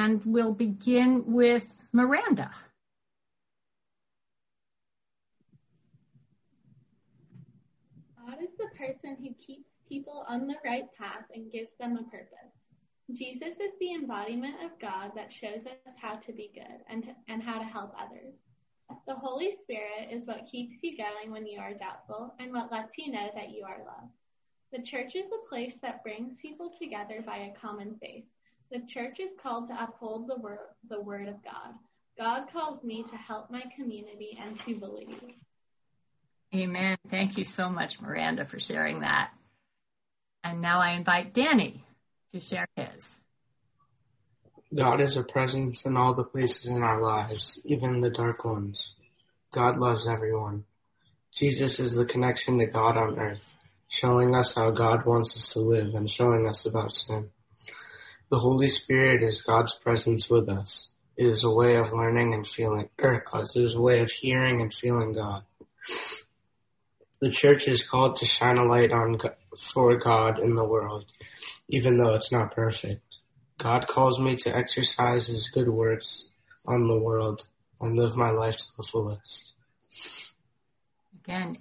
and we'll begin with Miranda. God is the person who keeps people on the right path and gives them a purpose. Jesus is the embodiment of God that shows us how to be good and how to help others. The Holy Spirit is what keeps you going when you are doubtful and what lets you know that you are loved. The church is a place that brings people together by a common faith. The church is called to uphold the word of God. God calls me to help my community and to believe. Amen. Thank you so much, Miranda, for sharing that. And now I invite Danny to share his. God is a presence in all the places in our lives, even the dark ones. God loves everyone. Jesus is the connection to God on earth, showing us how God wants us to live and showing us about sin. The Holy Spirit is God's presence with us. It is a way of learning and feeling, it is a way of hearing and feeling God. The church is called to shine a light for God in the world, even though it's not perfect. God calls me to exercise his good works on the world and live my life to the fullest. Again,